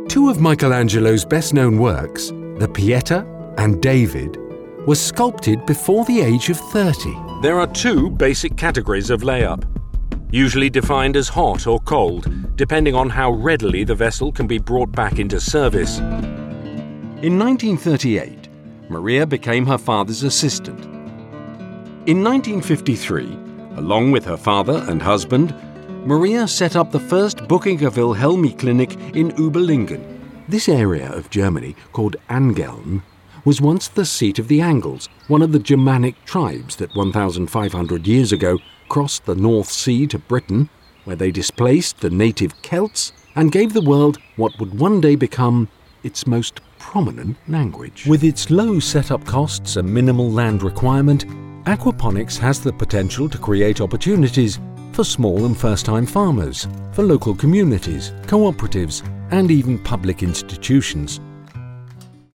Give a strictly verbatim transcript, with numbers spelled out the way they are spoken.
Two of Michelangelo's best-known works, the Pieta and David, were sculpted before the age of thirty. There are two basic categories of layup, usually defined as hot or cold, depending on how readily the vessel can be brought back into service. In nineteen thirty-eight, Maria became her father's assistant. In nineteen fifty-three, along with her father and husband, Maria set up the first Buchinger Wilhelmi clinic in Überlingen. This area of Germany, called Angeln, was once the seat of the Angles, one of the Germanic tribes that one thousand five hundred years ago crossed the North Sea to Britain, where they displaced the native Celts and gave the world what would one day become its most prominent language. With its low setup costs and minimal land requirement, aquaponics has the potential to create opportunities for small and first-time farmers, for local communities, cooperatives, and even public institutions.